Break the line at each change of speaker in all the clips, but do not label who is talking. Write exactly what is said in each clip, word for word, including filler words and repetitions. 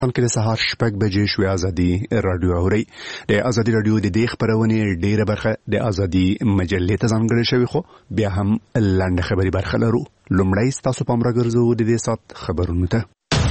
کې د سهار شپږ بجې شوې ازادي رادیو اوري د ازادي رادیو د دې خبرونه ډیره برخه د ازادي مجلې ته ځانګړې شوی خو بیا هم لاندې خبري برخه لرو. لومړی تاسو پام راګرځو د دې سات خبرونه ته.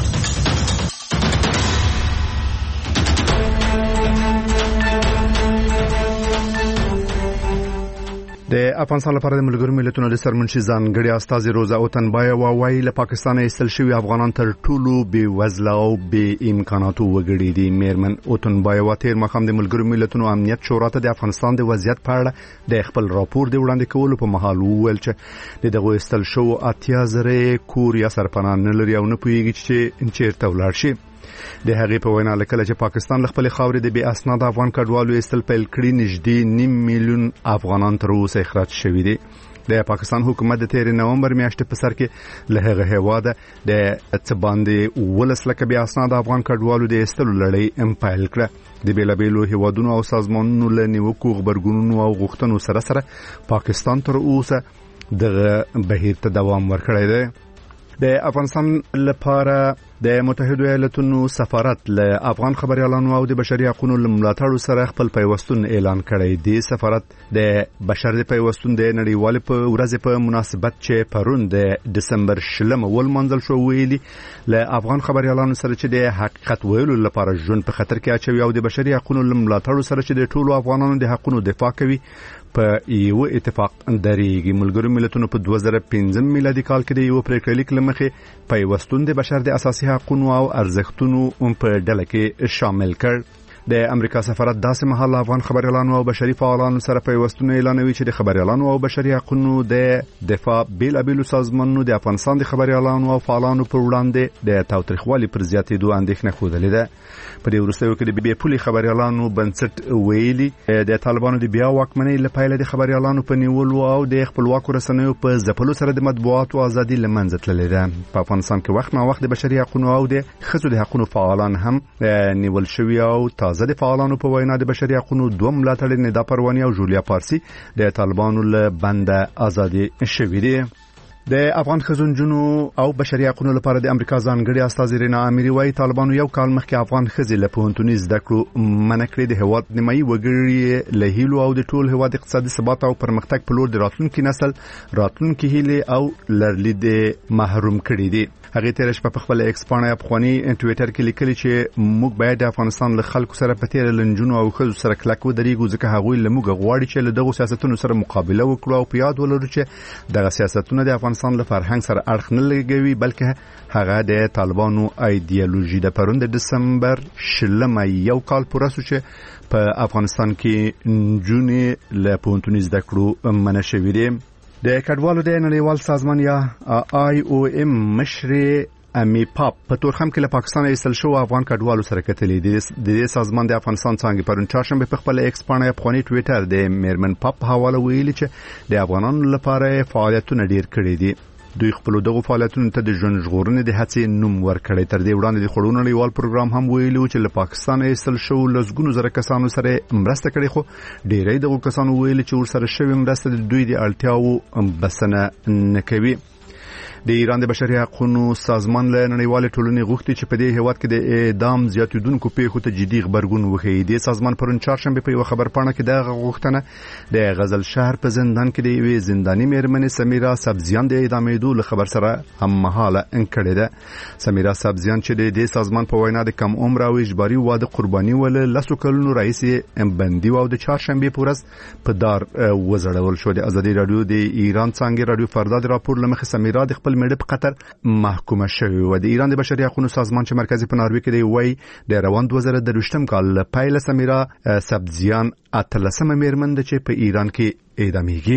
د افغانستان لپاره د ملګرو ملتونو د سرمنشي ځانګړي استاذ روزا اوتنبایا وايي له پاکستان ایستل شوی افغانان تر ټولو بې وزله او بې امکاناتو وګړي دي. میرمن اوتنبایا واتیر مخام د ملګرو ملتونو امنیت شورا ته د افغانستان د وضعیت په اړه د خپل راپور د وړاندې کولو په مهال وویل چې د دغه ایستل شو اتیا زره کور یا سرپناه نه لري او نه پوهیږي چې چیرته ولاړ شي. د هغې په وینا لکه چې پاکستان خپل خاورې د بې اسناد افغان کډوالو ایستل پیل کړي نږدې نیم میلیون افغانان تر اوسه اخراج شوي دي. د پاکستان حکومت د تیر نومبر میاشتې په سر کې له هغه هیواده د څه باندې ولس لکه بې اسناد افغان کډوالو د ایستلو لړۍ پیل کړه. د بیلابیلو هیوادونو او سازمانونو له نیوکو خبرګونونو او غوښتنو سره سره پاکستان تر اوسه دغه بهیر ته دوام ورکړی دی. د افغانستان لپاره د متحده ایالاتونو سفارت له افغان خبريالانو او د بشري حقوقو ملاتړ سره خپل پیوستون اعلان کړی دی. سفارت د بشري پیوستون د نړیوال په ورځ په مناسبت چې پرون د دسمبر شلم ول منځل شو ویلي له افغان خبريالانو سره چې د حقیقت ویلو لپاره ژوند په خطر کې اچوي او د بشري حقوقو ملاتړ سره چې د ټولو افغانانو د حقوقو دفاع کوي په یو اتفاق درېږي. ملګرو ملتونو په دوه زره پنځم میلادي کال کې د یو پریکړلیک لمخې پیوستون د بشر د اساسي حقوقو او ارزښتونو په ډله کې شامل کړ. د امریکا سفارت داسې مهال افغان خبريالانو او بشري فعالانو سره پیوستون اعلانوي چې د خبريالانو او بشري حقوقو د دفاع بیلابیلو سازمانونو د افغانستان د خبريالانو او فعالانو پر وړاندې د تاوتریخوالي پر زیاتېدو اندېښنه خوده ده. په دې وروستیو کې د بي پولي خبريالانو بنسټ ویلي د طالبانو د بیا واکمنۍ لپاره د خبريالانو په نیولو او د خپلواکو رسنیو په ځپلو سره د مطبوعاتو ازادي لمنځه تللې ده. په افغانستان کې وخت ما وخت د بشري حقوقو او د ښځو د حقوقو فعالان هم نیول شوي او تازه د فعالانو په وینا د بشري حقوقو دوه ملاتړي ندا پرواني او جولیا پارسي د طالبانو له بنده ازادي شوي دي. د افغان خزونجونو او بشري حقوقو لپاره د امریکا ځانګړي استاذ رینا اميري وايي طالبانو یو کال مخکې افغان خزي له پوهنتوني زده کړو منع کړې د هواد نیمایي وګړي له هیلو او د ټول هواد اقتصادي ثبات او پرمختګ په لور د راتلونکي نسل راتلونکي هیله او لرلید محروم کړي دي. هغه تیر شپه په خپل ایکس باندې افغاني ټوئیټر کې لیکلي چې موږ باید د افغانستان له خلکو سره په تیر لنجونو او خزو سره کلک ودرېږو ځکه هغوی له موږ غواړي چې له دغه سیاستونو سره مقابله وکړو او په یاد ولرو چې دغه سیاستونه د افغانستان له فرهنګ سره اړخ نه لګوي بلکې هغه د طالبانو ایدئولوژي د پرون د دسمبر شلم یو کال پوره شو چې په افغانستان کې نجونې له پوهنتوني زده کړو منع شوې دي. د کډوالو د نړیوال سازمان یا آی او ام مشر امی پاپ په تورخم کې له پاکستان ایستل شو افغان کډوالو سره کتلې دي. د دې سازمان د افغانستان څنګه پرون چهارشنبه په خپل ایکس باندې افغاني ټوئیټر د میرمن پاپ حواله ویلي چې د افغانانو لپاره فعالیتونه ډیر کړي دي. دوی خپل دغه فعالیتونو ته د ژوند ژغورنې د هڅې نوم ورکړی. تر دې وړاندې د خړونو نړیوال پروګرام هم ویلو چې له پاکستان ایستل شو لسګونو زره کسانو سره مرسته کړي خو ډیری دغه کسانو ویلي چې ورسره شوی مرسته د دوی د اړتیاو بسنه نه کوي. د ایران د بشري حقوقو سازمان له نړیوال ټولنې غوښتي چې په دې هیواد کې د اعدام زیاتیدونکو پیښو ته جدي خبرګون وښیي. د سازمان پرون چهارشنبه په یو خبرپاڼه کې د غوښتنه د غزل شهر په زندان کې د یوې زنداني میرمنې سمیرا سبزیان د اعدامېدو له خبر سره هم مهاله انکړې ده. سمیرا سبزیان چې د دې سازمان په وینا د کم عمر او اجباري واده قرباني ول لاسو کلونو رئیس بندي او د چهارشنبه په ورځ په دار وزړول شو. د ازادي رادیو د ایران څنګه رادیو فردا د راپور لمخې سمیرا د خپل مړه په قطر محکومه شوی و. د ایران د بشري حقوقو سازمان چې مرکزی په ناروې کې دی وای د روان دوه زره درویشتم کال پایله سمیرا سبزیان اتلسمه میرمن ده چې په ایران کې اعدامیږي.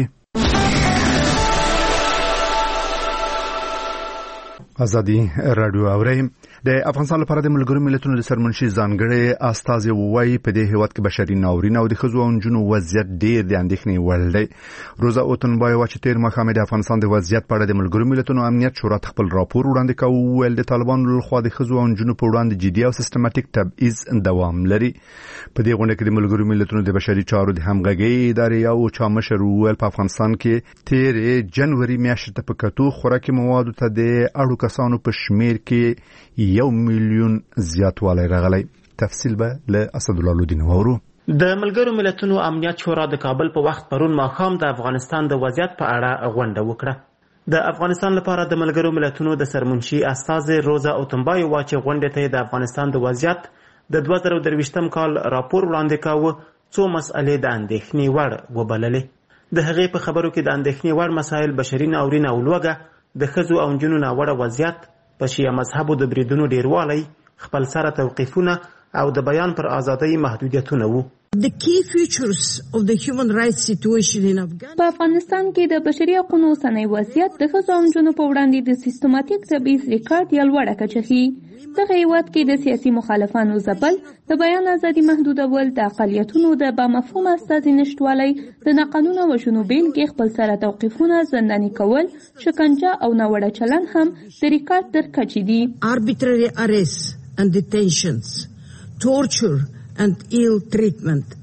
ازادي رادیو اوري د افغانستان لپاره د ملګرو ملتونو د سرمنشي ځانګړي استاذ وای په دې هیواد کې بشري ناورین او د خزو او جنو وضعیت ډیر د اندېښنې وړ دی. روزا اوتنبایا واچ تیر مخامه د افغانستان د وضعیت په اړه د ملګرو ملتونو امنیت شورا خپل راپور وړاندې کوي ول د طالبانو له خوا د خزو او جنو په وړاندې جدي او سیستماتیک تبعیض دوام لري. په دې غونډه کې د ملګرو ملتونو د بشري چارو د همغږي ادارې او چامشر ول په افغانستان کې تیر جنوري میاشتې ته په کتو خوراکي موادو ته د اړو کسانو په شمیر کې یو میلیون زیاتوالی راغلی. تفصیل به له اسدالله لودین وورو.
د ملګرو ملتونو امنیت شورا د کابل په وخت پرون ماښام د افغانستان د وضعیت په اړه غونډه وکړه. د افغانستان لپاره د ملګرو ملتونو د سرمنشي استازي روزا اوتنبای واچ غونډه ته د افغانستان د وضعیت د دوه زره درویشتم کال راپور وړاندې کاوه، څو مسئلې د اندېښنې وړ وبللې. د هغې په خبرو کې د اندېښنې وړ مسایل بشري ناورین او لوږه، د ښځو او نجونو ناوړه وضعیت، په شیعه مذهبو د بریدونو ډیروالی، خپل سره توقیفونه او د بیان پر ازادۍ محدودیتونه وو.
The key features of the human rights situation in Afghanistan.
په افغانستان کې د بشري حقوقو اوسنی وضعیت د ښځو او نجونو په وړاندې د سیستماتیک تبعیض ریکارډ یې لوړه کچه ښيي. دغه هیواد کې د سیاسي مخالفانو ځپل، د بیان ازادي محدودول، د اقلیتونو د بامفهومه استازي نشتوالی، د ناقانونه وژنو بیلګې، خپل سره توقیفونه، زنداني کول، شکنجه او ناوړه چلن هم د ریکارډ تر کچې دي.
Arbitrary arrests and detentions, torture and ill treatment.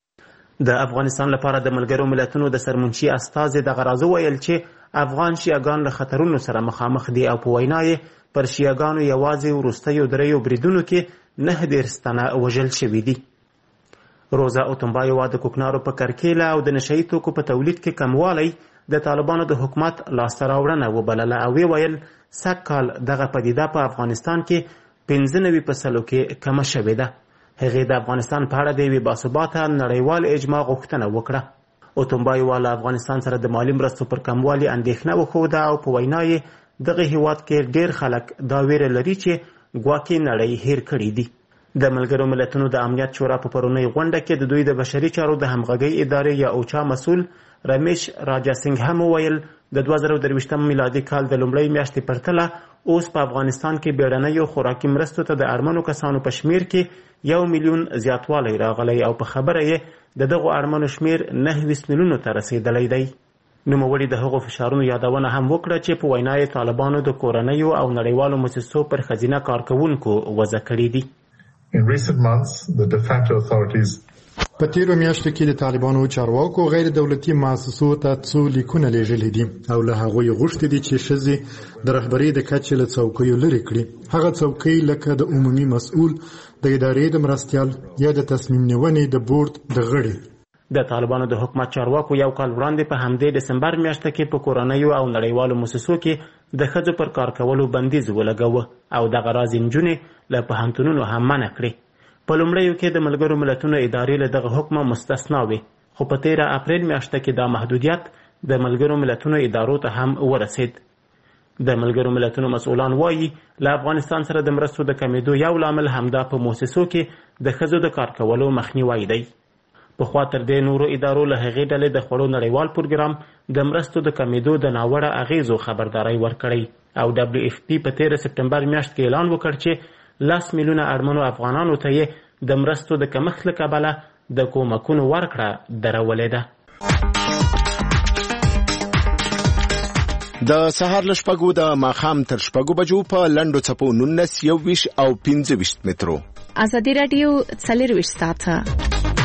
د افغانستان لپاره د ملګرو ملتونو د سرمنشي استازي دغه راز وویل چې افغان شیعهګان له خطرونو سره مخامخ دي او په وینا یې پر شیعهګانو یوازې وروستیو دریو بریدونو کې نه دېرش تنه وژل شوي دي. روزا اوتنبایوا د کوکنارو په کرکیله او د نشهیي توکو په تولید کې کموالی د طالبانو د حکومت لاسته راوړنه وبلله او ویې ویل سږ کال دغه پدیده په افغانستان کې پنځه نوي په سلو کې کمه شوې ده. هغې د افغانستان په اړه د یوې باثباته نړیوال اجماع غوښتنه وکړه. اوتنبایوا له افغانستان سره د مالي مرستو پر کموالي اندېښنه وښوده او په وینا یې دغه هیواد کې ډېر خلک دا ویره لري چې ګواکې نړۍ هیر کړي دي. د ملګرو ملتونو د امنیت شورا په پرونۍ غونډه کې د دوی د بشري چارو د همغږۍ ادارې یا اوچا مسؤل رمیش راجاسینګ هم وویل د دوه زره درویشتم میلادي کال د لومړۍ میاشتې پرتله اوس په افغانستان کې بیړنیو خوراکي مرستو ته د اړمنو کسانو په شمیر کې یو میلیون زیاتوالی راغلی او په خبره یې د دغو اړمنو شمیر نهه ویشت میلیونو ته رسیدلی دی. نوموړي د هغو فشارونو یادونه هم وکړه چې په وینا یې طالبانو د کورنیو او نړیوالو مؤسسو پر ښځینه کارکوونکو وضع کړي دي.
In recent months, the de facto authorities
په تیرو میاشتو کې د طالبانو چارواکو غیر دولتي مؤسسو ته څو لیکونه لیږلي دي او له هغوی غوښتي دي چې ښځې د رهبرۍ د کچې له څوکیو لرې کړي. هغه څوکۍ لکه د عمومي مسؤل، د ادارې د مرستیال یا د تصمیم نیونې د بورډ د غړي.
د طالبانو د حکومت چارواکو یو کال وړاندې په همدې ډسمبر میاشته کې په کورنیو او نړیوالو مؤسسو کې د ښځو پر کار کولو بندیز ولګاوه او دغه راز نجونې له پوهنتونونو هم منع کړې. په لومړیو کې د ملګرو ملتونو ادارې له دغه حکمه مستثنا وې، خو په تیره اپریل میاشته کې دا محدودیت د ملګرو ملتونو ادارو ته هم ورسید. د ملګرو ملتونو مسؤلان وایي له افغانستان سره د مرستو د کمیدو یو لامل همدا په مؤسسو کې د ښځو د کار کولو مخنیوی دی. پخوا تر دې نورو ادارو له هغې ډلې د خوړو نړیوال پروګرام د مرستو د کمیدو د ناوړه اغیزو خبرداری ورکړی او ډبلیو ایف پی په تیره سپټمبر میاشت کې اعلان وکړ چې لس میلیونه اړمنو افغانانو ته یې د مرستو د کمښت له کبله د کومکونو ورکړه درولې ده.
د سهار له شپږو د ماښام تر شپږو بجو په لنډو څپو نولس، یو ویشت او پنځه ویشت مترو.
ازادي راډیو څلرویشت ساعته.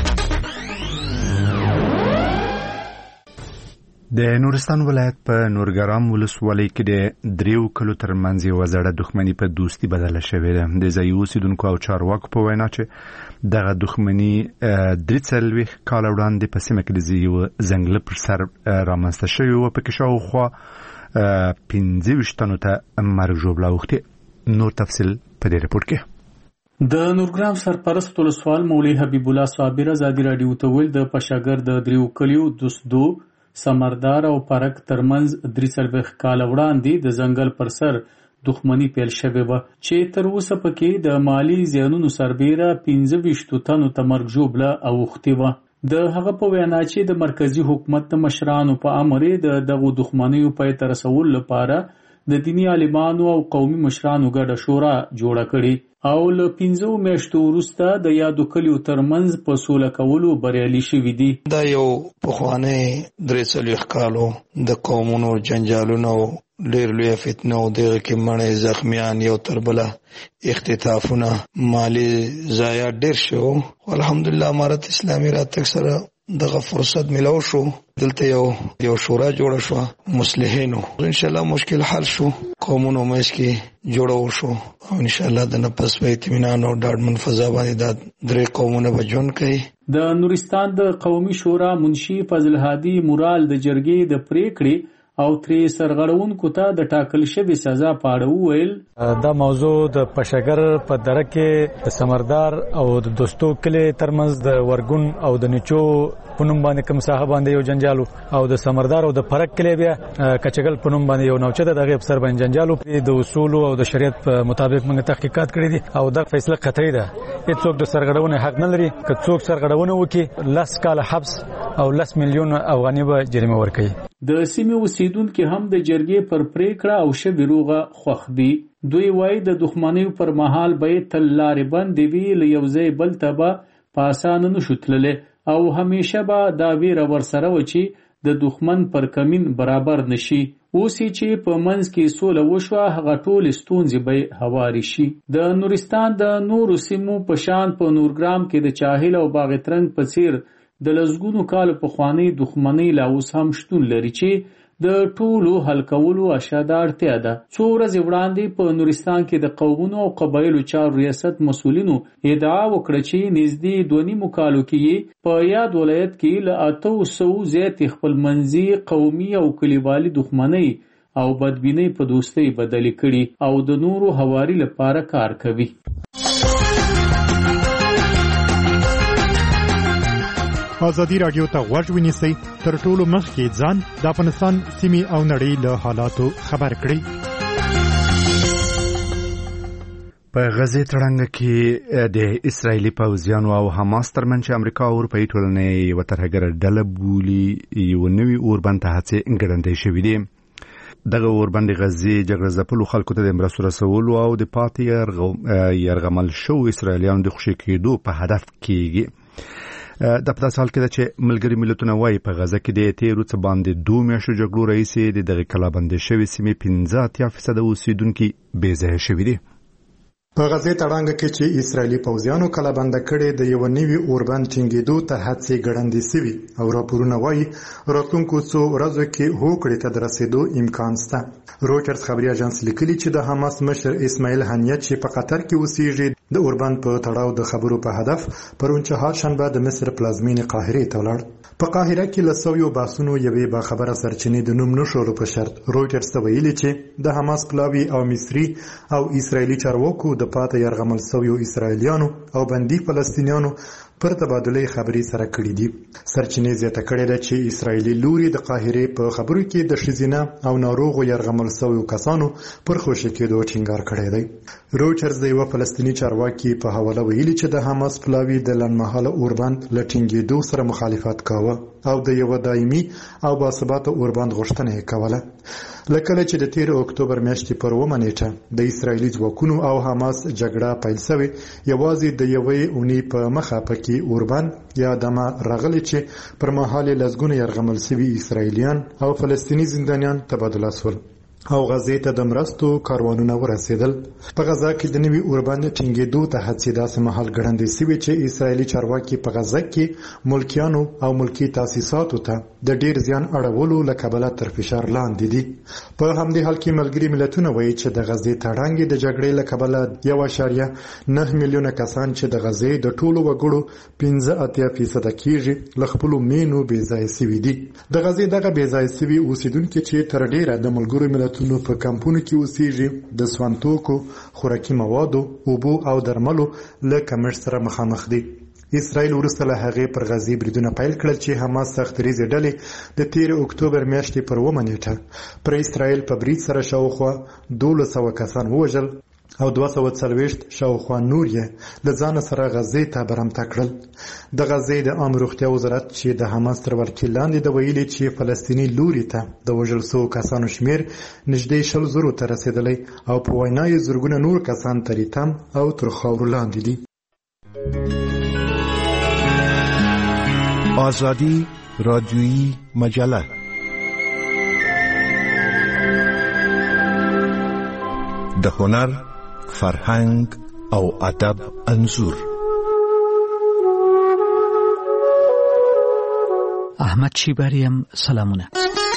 د نورستان ولایت په نورګرام ولسوالۍ کې د دریو کلو ترمنځ یوه زړه دښمني په دوستي بدله شوې ده. د ځایي اوسېدونکو او چارواکو په وینا چې دغه دښمني درې څلوېښت کاله وړاندې په سیمه کې د یوه ځنګله پر سر رامنځته شوې وه، پکې شاوخوا پنځه ویشت تنو ته مرګ ژوبله اوښتې. نور تفصیل په دې رپورټ کې.
د نورګرام سرپرست ولسوال مولوي حبیب الله صابر ازادي راډیو ته ویل د پشاګر د دریو کلیو دوستدو سمردار او پرک ترمنځ درې څلوېښت کاله وړاندې د ځنګل پر سر دښمني پیل شوې وه چې تر اوسه پکې د مالي زیانونو سربیره پنځه ویشتو تنو ته مرګ ژوبله اوښتې وه. د هغه په وینا چې د مرکزي حکومت د مشرانو په امر د دغو دښمنیو پای ته رسولو لپاره د دیني عالمانو او قومي مشرانو ګډه شورا جوړه کړې او له پنځو میاشتو وروسته د یادو کلیو ترمنځ په سوله کولو بریالي شوي دي.
دا یو پخوانی درې څلوېښت کالو د قومونو جنجالونو ډېر لویه فتنه او دغه کې مړی زخمیان یو تر بله اختطافونه مالي ضایعات ډېر شو. الحمدلله امارت اسلامي راتګ سره دغه فرصت ملو شو دلته یو یو شورا جوړه شو مصلحینو ان شاء الله مشکل حل شو قومونو مېش کې جوړو شو او ان شاء الله د نفس په اطمینان او ډاډمن فضا باندې د درې قومونو بجون کوي.
د نورستان د قومي شورا منشي فضل هادي مورال د جرګې د پریکړې او ترې سرغړونکو ته د ټاکل شوی سزا په اړه وویل.
دا موضوع د پشګر په دره کې د سمردار او د دوستو کلی ترمنځ د ورګون او د نچو پونم باندې کوم صاحب باندې یو جنجالو او د سمردار او د فرق کلی بیا کچګل پونم باندې یو نوچه د غیب سر باندې جنجالو د اصول او د شریعت په مطابق موږ تحقیقات کړی دي او دا فیصله قطعي ده. هیڅوک د سرغړونې حق نه لري. که څوک سرغړونه وکړي لس کال حبس او لس میلیون افغاني به جریمه ورکړي.
د سیمې اوسیدونکو هم د جرګې پر پریکړه او شبي روغه خوښ دي. دوی وایي د دښمنۍ پر مهال به تل لارې بندې وي، له یو ځای بل ته به په اسانه نشو تللی او همیشه به دا ویره ورسره و چې د دښمن پر کمین برابر نشي. اوس چې په منځ کې سوله وشوه هغه ټولې ستونزې به هوارې شي. د نورستان د نورو سیمو په شان په نورګرام کې د چاهل او باغترنګ په څیر د لسګونو کالو پخوانۍ دښمنۍ لا اوس هم شتون لري چې د ټولو حل کولو اشاده اړتیا ده. څو ورځې وړاندې په نورستان کې د قومونو او قبایلو چارو ریاست مسؤلینو ادعا وکړه چې نږدې دوه نیمو کالو کې په یاد ولایت کې له اته سوو زیاتې خپلمنځي قومي او کلیوالي دښمنۍ او بدبینۍ په دوستۍ بدلې کړي او د نورو هواري لپاره کار کوي.
ازادي راډیو ته غوږ ونیسئ تر ټولو مخکې ځان د افغانستان سیمې او نړۍ له حالاتو خبر کړئ.
په غزې تړنګ کې د اسرایلی پوځیانو او حماس ترمنځ امریکا او اروپایي ټولنې یو ترهګر ډله بولي یو نوی اوربند ته هڅې ګړندې شوې دي. دغه اوربند غزې جګړه ځپلو خلکو ته د مرستو رسولو او د پاتې یرغمل شو اسرایلیانو د خوشي کېدو په هدف کېږي. د په تاسو حال کې چې ملګری ملتونه وايي په غزه کې د تیرو څه باندې دوه میاشتو جګړو رئیس د دغه کلابندې شوی سیمې پنځه اتیا فیصد اوسیدونکو بې ځایه شوي دي.
په غزې تړانګ کې چې اسرایلی پوځیانو کلابند کړي د یو نوي اوربند ټینګېدو ته هڅې ګړندې سوي او راپورونه وايي راتلونکو څو ورځو کې هوکړې ته د رسیدو امکان شته. رویټرز خبري اژانس لیکلي چې د حماس مشر اسماعیل هنیه چې په قطر کې اوسېږي د اوربند په تړاو د خبرو په هدف پرون چهارشنبه د مصر پلازمینې قاهرې ته ولاړ. په قاهره کې له سویو بحثونو یوې باخبره سرچینې د نوم نشولو په شرط رویټرز ته ویلي چې د حماس پلاوي او مصري او اسرایلی چارواکو د پاتې یرغمل سویو اسرایلیانو او بندي فلسطینیانو پر تبادله خبري سره کړې دي. سرچینې زیاته کړې ده چې اسرایلی لوري د قاهره په خبرو کې د شزینه او ناروغ یرغمل سویو کسانو پر خوشی کېدو ټینګار کړی دی. رویټرز د یو فلسطینی چارواکي په حواله ویلي چې د حماس پلاوي د لنډمهاله اوربند لټینګېدو سره مخالفت کاوه او د یو دایمي او باثباته اوربند غوښتنه کوله. لکه چې د تیر اکتوبر میاشتې پر اوومه نیټه د اسرایلی ځواکونو او حماس جګړه پیل شوه یوازې د یوې اونۍ په مخه پکې اوربند یا دمه راغلي چې پر مهال لزګونه يرغمل سوي اسرایلیان او فلسطینی زندانیان تبادله شول او غزې ته د مرستو کاروانونه ورسېدل. په غزا کې د نوي اوربند ټینګېدو ته هڅې داسې مهال ګړندې سوي چې اسرایلی چارواکي په غزا کې ملکیانو او ملکی تاسیساتو ته د ډیر زیان اړولو له کبله تر فشار لاندې دي. په همدې حال کې ملګری ملتونه وایي چې د غزې تړانګ د جګړې له کبله یو اعشاریه نه میلیونه کسان چې د غزې د ټولو وګړو پنځه اتیا فیصد کېږي له خپلو مینو بې ځایه سوي دي. د غزې دغه بې ځایه سوي اوسیدونکي چې تر ډیره د ملګرو ملتونو په کمپونو کې اوسېږي د سوانتوکو خوراکي موادو اوبو او درملو له کمښت سره مخامخ دي. اسرائیل وروسته له هغې پر غزې بریدونه پیل کړل چې حماس سختریزې ډلې د تیر اکتوبر میاشتې پر اوومه نیټه پر اسرائیل په برید سره شاوخوا دولس سوه کسان ووژل او دوه سوه څلوېښت شاوخوا نور یې له ځانه سره غزې ته برمته کړل. د غزې د عامه روغتیا وزارت چې د حماس تر ولکې لاندې د ویلي چې فلسطیني لوري ته د وژل سوو کسانو شمیر نږدې شل زرو ته رسېدلی او په وینا یې زرګونه نور کسان تر تم او تر خاورو لاندې دي.
آزادی رادیویی مجله د هنر، فرهنګ او ادب انځور
احمد شیبریم سلامونه.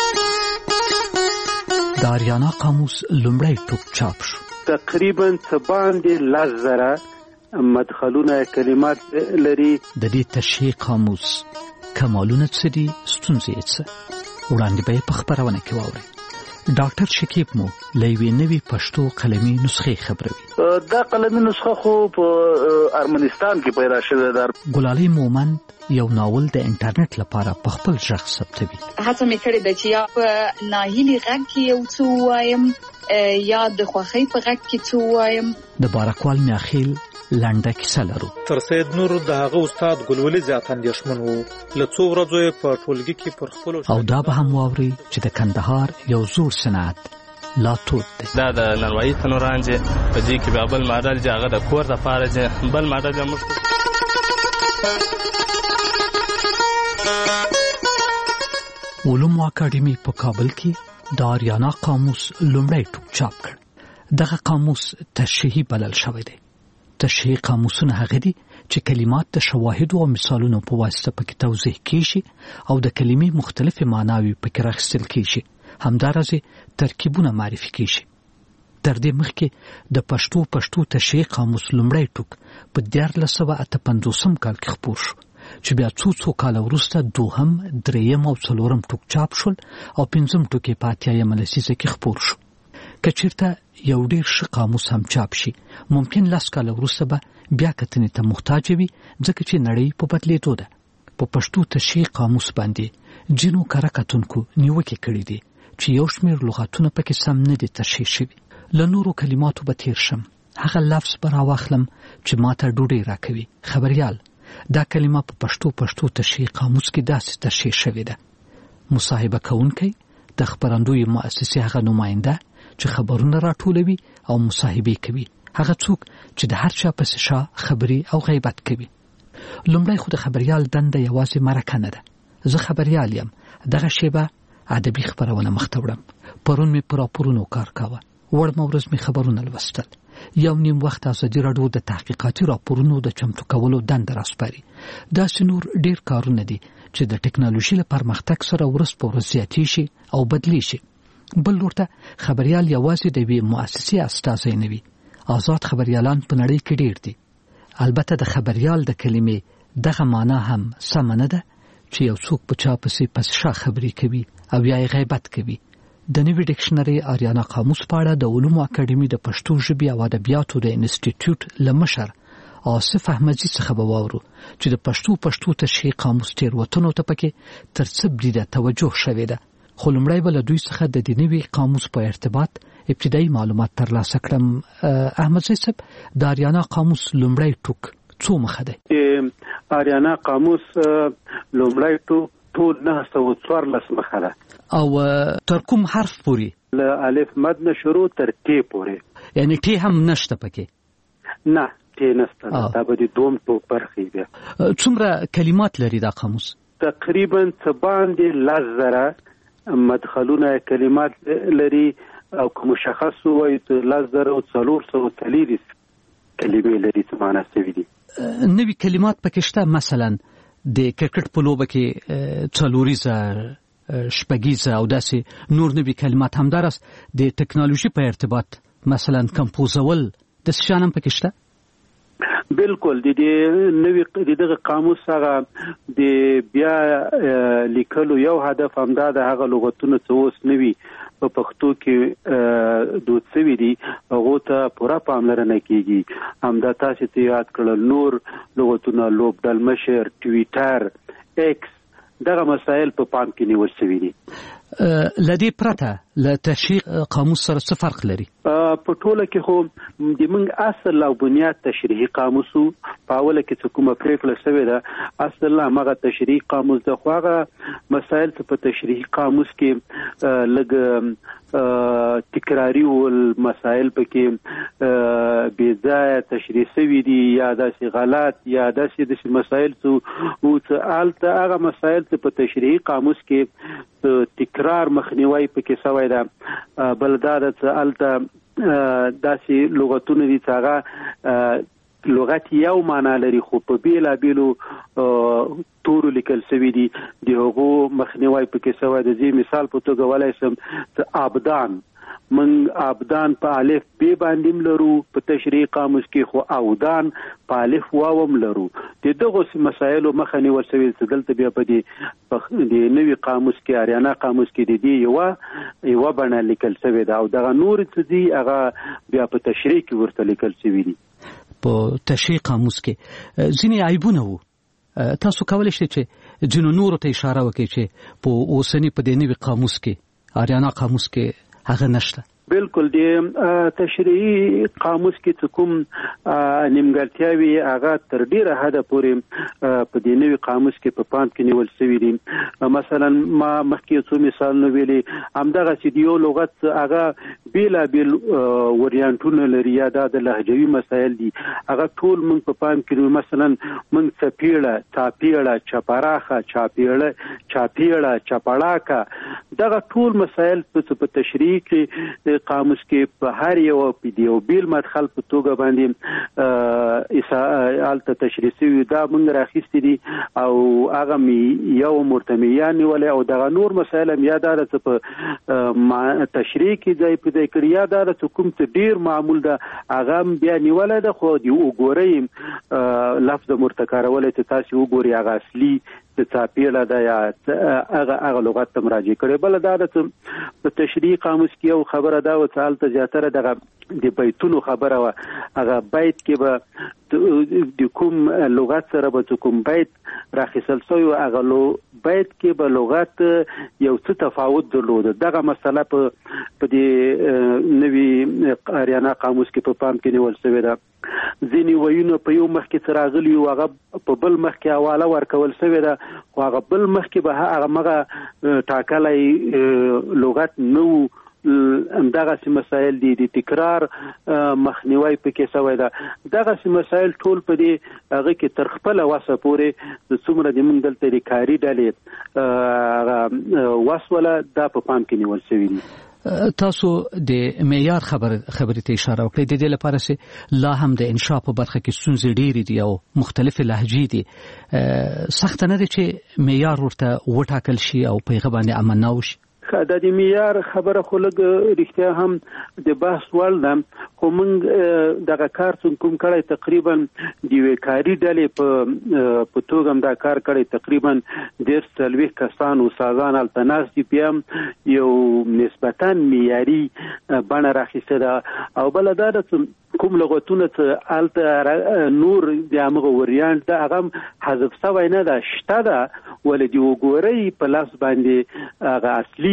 د آریانا قاموس لومړی ټوک چاپ شو.
تقریبا څه باندې لس زره مدخلونه کلمات لري.
د دې تشریح قاموس کمالونه څه دي، ستونزې یې څه؟ وړاندې به یې په خپرونه کې واورئ. ډاکټر شکیب مو له یوې نوې پښتو قلمي نسخې خبروي.
دا قلمي نسخه خو په ارمنستان کې پیدا شوې ده.
ګلالۍ مومند یو ناول د انټرنیټ لپاره په خپل ژغ ثبتوي.
هڅه مې کړې ده چې یا په ناهیلي غږ کې یو څه ووایم یا د خوښۍ په غږ کې څه ووایم.
د بارکوال میاخیل لنډه کیسه لرو.
تر سید نور د هغه استاد ګلولي زیات اندېښمن وو. له څو ورځو یې په ټولګي کې پر خپلو
او دا به هم واوري چې د کندهار یو زوړ صنعت لا تود دی.
دا د نړۍ تنورانځي په دې کې به بل ماډل چې هغه د کور د پاره چې بل ماډل موږ
علومو اکاډمي په کابل کې د آریانا قاموس لومړی ټوک چاپ کړ. دغه قاموس تشریحي بلل شوی دی. تشریحي قاموسونه هغه دي چې کلمات د شواهد او مثالونو په واسطه پکې توضیح کیږي او د کلمې مختلفې معناوي پکې راخستل کیږي. همدارسه ترکیبونه معرفي کیږي. تر دې مخکې د پښتو پښتو تشریحي قاموس لومړی ټوک په دیارلس سوه اته پنځوسم کال کې خپور شو چې بیا څو څو کال وروسته دوهم، دریم او څلورم ټوک چاپ شول او پنځم ټوک یې په اتیایمه لسیزه کې خپور شو. که چېرته یو ډېر ښه قاموس هم چاپ شي، ممکن لس کاله وروسته به بیا کتنې ته محتاج وي، ځکه چې نړۍ په بدلېدو ده. په پښتو تشریحي قاموس باندې ځینو کره کتونکو نیوکې کړي دي چې یو شمېر لغاتونه پکې سم نه دي تشریح شوي. له نورو کلماتو به تیر شم. هغه لفظ به راواخلم چې ماته ډوډۍ راکوي. خبریال، دا کلمه په پښتو پښتو تشریحي قاموس کې داسې تشریح شوې ده. مصاحبه کوونکی د خبرندوی مؤسسې هغه نماینده چې خبرونه راټولوي او مصاحبه کوي. هغه څوک چې د هر چا پسې شا خبري او غیبت کوي. لومړی خو د خبریال دنده یوازې مرکه نه ده. زه خبریال یم. دغه شیبه ادبي خبرونه مخته وړم. پرون مې پر راپورونو کار کاوه. وړم ورځ مې خبرونه لوستل. یو نیم وخت ازادي راډیو د تحقیقاتي راپورونو د چمتو کولو دنده راسپاري. دا نور ډیر کارونه دي چې د ټکنالوژي له پرمختګ سره ورځ په ورځ زیاتې شي او بدلی شي. بل ورته خبریال یوازې د یوې مؤسسې استازی نه وي. آزاد خبریالان په نړۍ کې ډیر دي. البته د خبریال د کلمې دغه معنا هم سم نه ده چې یو څوک په چا پسې پس شا خبري کوي او یا غیبت کوي. د نوي ډکشنري آریانا قاموس په اړه د علومو اکاډمي د پښتو ژبې او ادبیاتو د انسټیټیوټ لمشر آصف احمدزي څخه به واورو چې د پښتو پښتو تشریح قاموس تیروتنو ته پکې تر څه بریده توجه شوې ده. خو لومړی به له دوی څخه د دې نوي قاموس په ارتباط ابتدایي معلومات ترلاسه کړم. احمدزي صاحب، د آریانا قاموس لومړی ټوک څو مخه دی؟
آریانا قاموس لومړی ټوک ټول نه سوه څوارلس مخه ده. او
تر کوم حرف پورې؟
له الف مد نه شروع تر ټې پورې.
یعنی ټې هم نشته پکې؟
نه، ټې نشته. دا به د دوم ټوک برخې دي.
څومره کلمات لري دا قاموس؟
تقریبا څه باندې لس زره مدخلونه کلمات لري او که مشخص وایي لس زره او څلور سوه څلېرویشت کلمې لري چې معنا شوي دي.
نوي کلمات پکې شته. مثلا د کرکټ په لوبه کې څلوریزه، شپږیزه او داسې نور نوي کلمات. همدارس د ټکنالوژي په ارتباط مثلا کمپوزول د څه شان هم پکې شته؟
بالکل. د دې نوي د دغه قاموس هغه د بیا لیکلو یو هدف همدا د هغه لغتونه چې اوس نوي په پښتو کې دود شوي دي هغو ته پوره پاملرنه کیږي. همدا تاسو ته یاد کړل نور لغتونه لوبډلمشر، ټویټر، ایکس، دغه مسایل په پام کې نیول شوي دي.
لدې پرته له تشریح قاموس سره څه فرق لري؟
په ټوله کې خو د موږ اصل او بنیاد تشریحي قاموس په اوله کې چې کومه پرېکړه شوې ده اصل هغه تشریحي قاموس ده. خو هغه مسایل چې په تشریحي قاموس کې لږ تکراری ول مسایل پکې بې ځایه تشریح شوي دي یا داسې غلط یا داسې داسې مسایل چې هلته هغه مسایل چې په تشریحي قاموس کې تکرار مخنیوی پکې شوی ده. بل دا ده چې هلته داسې لغتونه دي چې هغه لغت یو معنا لري خو په بیلابیلو تورو لیکل شوی دي د هغو مخنیوي پکې شوی د دې مثال په توګه ولای سم عبدان من عبدان په الف ب باندې لرو په تشریح قاموس کې خو عودان په الف واو لرو د دغه مسایلو مخنیوي شوی چې دلته بیا په دې د نوي قاموس کې اریانا قاموس کې د دې یو یو بڼه لیکل شوی دا او دغه نور څه دي هغه بیا په تشریح کې ورته لیکل شوی دي
په تشریح قاموس کې ځینې عیبونه وو تاسو کولی شئ چې ځینو نورو ته اشاره وکړئ چې په اوسني په دې نوي قاموس کې اریانا قاموس کې هغه نشته
بالکل د تشریحي قاموس کې کوم نیمګړتیاوي هغه تر ډیره حده پورې په دې نوي قاموس کې په پام کې نیول شوی دي مثلا ما مخکې څو مثالونه ویلي همدغه چې یو لغت هغه بیلا بیل وریانټونه لري یا د لهجوي مسایل دي هغه ټول موږ په پام کې مثلا موږ څپېړه چاپېړه چپراخه چاپېړه چاپېړه چپړاکه دغه ټول مسایل په تشریح کې قاموس کې په هر یو پیډیو بیل مدخل په توګه باندې اسالته تشریحي دا موږ راخېستې دي او هغه می یو مرتمیان ولې او دغه نور مسایل هم یاد راځي په تشریح کې ځای په دې کې یاد راځي کوم څه ډیر معمول ده هغه بیا نیولای ده خو دی وګورئ لفظ مرتکرولې ته تاسو وګورئ هغه اصلي د چاپېړه ده یا هغه هغه لغت ته مراجعه کړي بل دا د په تشریح قاموس کې یو خبره دا و چې هلته زیاتره دغه د بیتونو خبره وه هغه بیت کې به د کوم لغت سره به کوم بیت راخیستل شوی و هغه بیت کې به لغت یو څه تفاوت درلوده دغه مسله په په دې نوي اریانا قاموس کې په پام کې نیول شوې ده ځینې ویونه په یو مخ کې راغلي او هغه په بل مخ کې حواله ورکول شوې ده خو هغه بل مخ کې به هغه مغه ټاکلی لغت نو همدغه مسایل دي د تکرار مخنیوي پکې شوی ده دغه مسایل ټول په دې هغه کې تر خپل وسه پورې د څومره د موږ دلته د کاری ډلې وسوله دا په پام کې نیول شوی دي
تاسو د معیار خبر خبرې ته اشاره وکړئ د دې لپاره چې لا هم د انشاء په برخه کې ستونزې ډېرې دي او مختلف لهجې دي سخت نه دي چې معیار ورته وټاکل شي او په هغه باندې عمل نه وشي
د دې معیار خبره خو لږ رښتیا هم د بحث وړ ده خو موږ دغه کار کوم کړی تقریبا د یوې کاري ډلې په په توګه هم دا کار کړی تقریبا دېرش څلوېښت کسان استادان هلته ناست دي بیا هم یو نسبتا معیاري بڼه راخیستې ده او بله دا ده کوم لغتونه چې هلته نور د همغه وریانټ ده هغه حذف شوی نه ده شته ده ولې د وګورئ په لفظ باندې هغه اصلي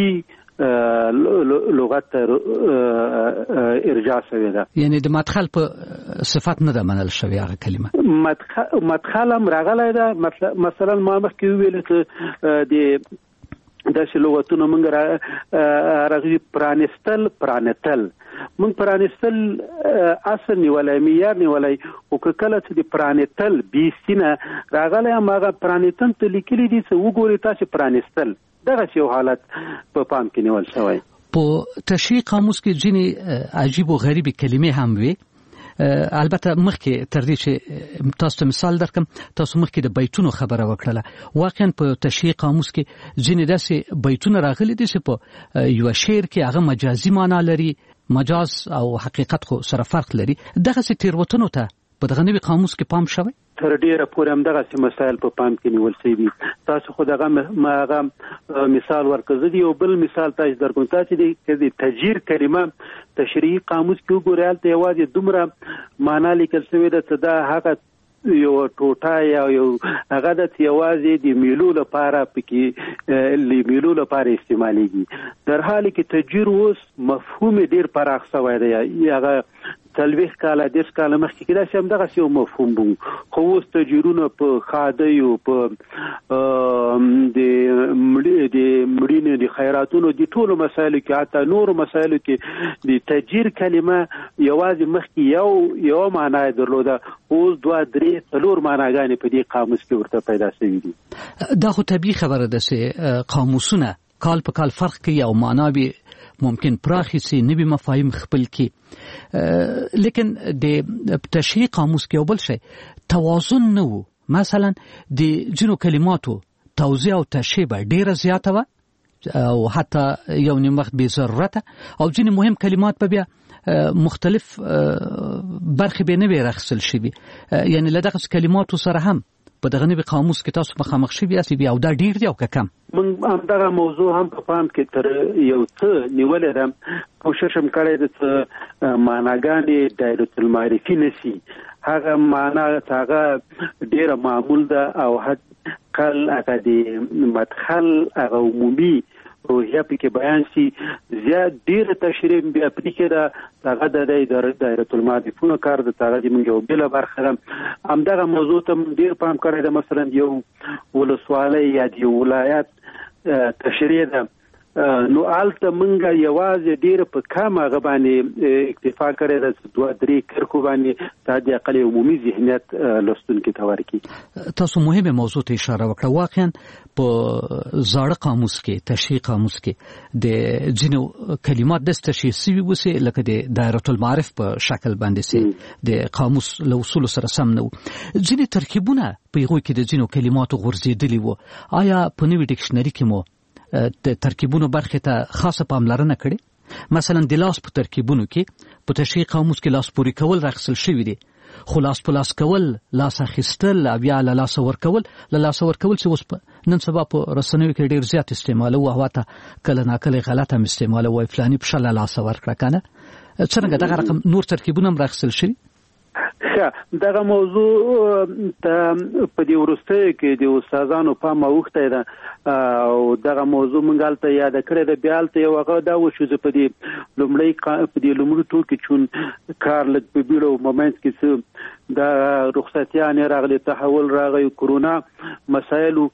لغت ارجاع شوی ده
یعنی د مدخل په صفت نه ده منل شوی هغه کلمه
مدخل مدخل هم راغلی ده مثلا ما مخکې وویل چې د داسې لغتونه موږ راغلي پرانستل پرانتل موږ پرانستل اصل نیولی معیار نیولی خو که کله چې د پرانتل بي سینه راغلی هم هغه پرانتن ته لیکلي دي چې وګورئ تاسې پرانستل دغه یو حالت په پام کې نیول شوی
په تشریح قاموس کې ځینې عجیب او غریبې کلمې هم وي البته مخکې تر دې چې تاسو ته مثال درکم تاسو مخکې د بیتونو خبره وکړله واقعا په تشریح قاموس کې ځینې داسې بیتونه راغلي دي چې په یو شعر کې هغه مجازي معنا لري مجاز او حقیقت خو سره فرق لري دغه تیروتنو ته په دغه نوي قاموس کې پام شوی
تر ډیره پورې هم دغه مسایل په پام کې نیول شوي دي تاسو خو دغه هغه مثال ورکړئ دی یو بل مثال تاسو درکوم تاسو د تجیر کلمه تشریحي قاموس کې وګورئ هلته یوازې دومره معنا لیکل شوې ده چې دا هغه یو ټوټه یا یو هغه د یوازې د میلو لپاره پکې لیمیلو لپاره استعمالېږي در حالی کې تجیر اوس مفهوم ډیر پراخ شوی دی هغه څلوېښت کاله دېرش کاله مخکې کې داسې همدغسې یو مفهوم و خو اوس تجیرونه په ښادیو په د مړینې د خیراتونو د ټولو مسایلو کې حتی نورو مسایلو کې د تجیر کلمه یوازې مخکې یو یو معنا یې درلوده اوس دوه درې څلور معناګانې په دې قاموس کې ورته پیدا شوي دي
دا خو طبیعي خبره ده چې قاموسونه کال په کال فرق کوي او معنا به ممکن پراخي سي نوي مفاهیم خپل کی لیکن د تشریح قاموس کې بل شي توازن نه وو مثلا د جنو کلماتو توزیع او تشریح ډیره زیاته و او حتی یو نیم وخت به ضرورت او جن مهم کلمات په بیا مختلف برخې به نه ورخصل شي یعنی لدغه کلماتو سره هم په دغه نوي قاموس کې تاسو مخامخ شي بیا سی بیا او دا ډیر دی او کم
من هم دغه موضوع هم په پام کې تر یو څه نیولې ده کوشش هم کړی د معناګانې دایره المعرفي نسی هغه معنا هغه ډیره معمول ده او حد کل هغه د مدخل هغه عمومي روحیه پکې بیان شي زیات ډیر تشریح بیا پکې دا هغه د دایره المعرفي کار د هغه د موږ یو بل برخه همدغه موضوع ته ډیر پام کړی ده مثلا یو ولسوالۍ یا د ولایت تشریح ده نو آلته منګه یوازې ډیر په کمه غبانې اکتفا کړی د دوه درې کرخو باندې تا د اقل عمومي ذهنیت لوستونکو ته ورکړي.
تاسو مهمه موضوع ته اشاره وکړه واقعا په زاړه قاموس کې تشریح قاموس کې د جنو کلمات د تشریح سوي وسه لکه د دایره المعارف په شکل باندې سي د قاموس له اصول سره سم نه ځینې ترکیبونه په یوه کې د جنو کلماتو غورځېدلي وو آیا په نوي ډکشنري کې مو د ترکیبونو برخه ته خاصه پاملرنه کړي مثلا د لاس په ترکیبونو کې په تشریح قاموس کې لاس پوري کول راخصل شوی دی خو لاس په لاس کول لاس اخیستل بیا له لاس ور کول له لاس ور کول چې اوس نن سبا په رسنیو کې ډیر زیات استعمال او هواته کله ناکله غلطه استعمال او فلاني په شل لاس ور کړه کنه څنګه دغه رقم نور ترکیبونه راخصل شوی
دغه موضوع ته په دې ورسته کې د استادانو په ماوخته ده او دغه موضوع مونږ ته یاد کړی د بیالته یو هغه دا و چې په دې لومړی په دې لومړي ټوکی چون کار لږ په بیلو مومنت کې څه د رخصتیانې راغلي تحول راغی کرونا مسایلو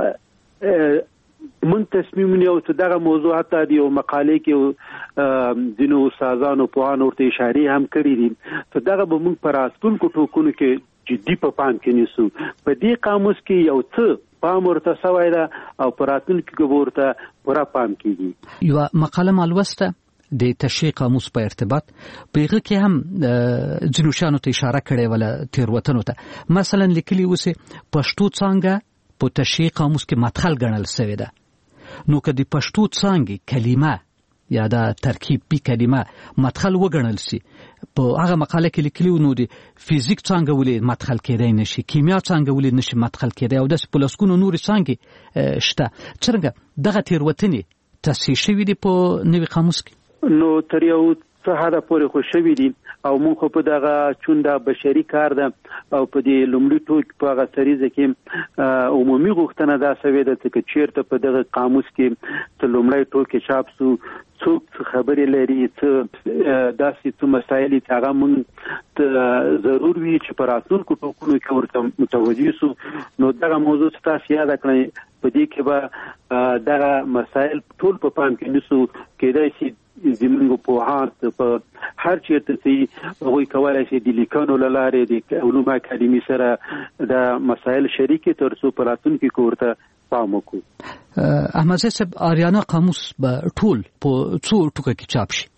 من تصمیم نیو چې دغه موضوع حتی د یو مقالې کې ځینو استادانو پوهانو ورته اشاره هم کړې دي چې دغه به موږ پر راتلونکو ټوکونو کې جدي په پام کې نیسو په دې قاموس کې یو څه پام ورته شوی ده او پر راتلونکو کې ورته پوره پام کیږي
یو مقاله مالوسته د تشریح قاموس په ارتباط پیغه کې هم جنوشانو ته اشاره کړې ولا تیروتنو ته مثلا لیکلي وسه پښتو څنګه په تشریح قاموس کې مدخل ګڼل شوی ده نو که د پښتو څنګه کلمه یا دا ترکیب بی کلمه مدخل وګڼل شي په هغه مقاله کې لیکلي نو د فزیک څنګه ولې مدخل کېدای نشي کیمیا څنګه ولې نشي مدخل کېدای او د پلاسکونو نور څنګه شته څنګه دغه تیروتنې تصحیح شوی دی په نوي قاموس کې
نو تر یو څه حدا پورې خو شوی دی او موږ په دغه چوندا بشري کار ده او په دې لومړي ټوک په هغه سریزه کې عمومي غوښتنه دا سوي ده چې چیرته په دغه قاموس کې ته لومړی ټوک چاپ سو څوک خبرې لري څه داسې څه مسایل چې هغه موږ ضرور وي چې په راتلونکو ټوکونو کې ورته متوجه سو نو دغه موضوع تاسو یاد کړئ په دې کې به دغه مسایل ټول په پام کې نیسو کېدای شي زموږ په هات په هر چیرته چې وګورئ کولای شي د لیکانو لاره د علوم اکاډمي سره د مسایل شریکي تر څو پراتونکو کوړه پام وکړو.
احمد صاحب آریانا قاموس به ټول په څو ټکو کې چاپ شي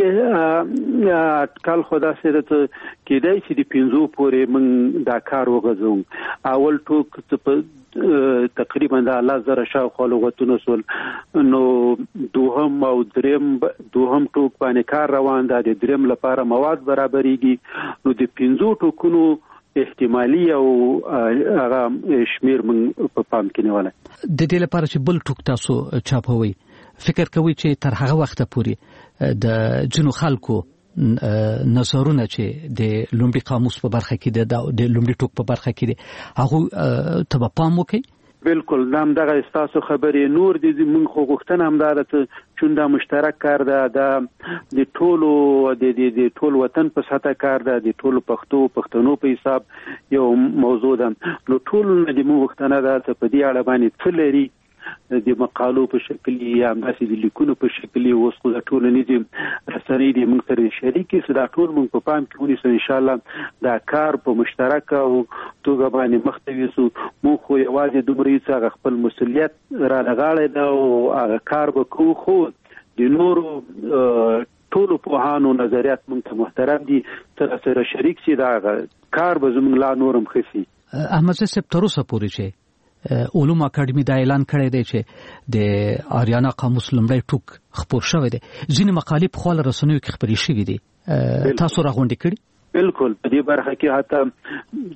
زمونږ اټکل خدا سره ته کېدای شي د پنځو پورې موږ دا کار وغځو اول ټوک په تقریبا د الله زره شاوخوا لغتونه سول نو دوهم او دریم دوهم ټوک باندې کار روان ده د دریم لپاره مواد برابرېږي نو د پنځو ټوکونو احتمالي او هغه شمیر موږ په پام کې نیولای
د دې لپاره چې بل ټوک تاسو چاپوي فکر کوي چې تر هغه وخت پورې د جنو خلکو نظرونه چې د لومړي قاموس په برخه کې د لومړي ټوک په برخه کې دي هغه ته پام وکړي
بالکل نام دغه استاسو خبرې نور دي موږ خو غوښتنه هم دا ته چوندا مشترک کار ده د ټولو د ټول وطن په ساته کار ده د ټولو پښتو پښتنو په حساب یو موضوع ده نو ټول د موږ غوښتنه ده ته په دې اړه باندې څه لري د مقالو په شکل یا همداسې د لیکونو په شکل اوس خو د ټولنیزې رسنۍ د موږ سره شریکې سو دا ټول موږ په پام کې ونیسو ان شاء الله دا کار په مشترک او توګه باندې مخ ته ویسو موږ خو یوازې دومره چې خپل مسؤلیت را لغاړې دا او هغه کار وکړو خو د نورو ټولو پوهانو نظریات موږ ته محترم دي، سره سره شریک شي، دا کار به زموږ لا نورم ښه شي.
احمد صاحب تر اوسه پورې چې علوم اکاډمي دا اعلان کړی دی چې د آریانا قاموس لومړی ټوک خپور شوی دی، ځینې مقالې په خواله رسنیو کې خپرې شوي دي، تاسو راغونډې کړي؟
بالکل په دې برخه کې حتی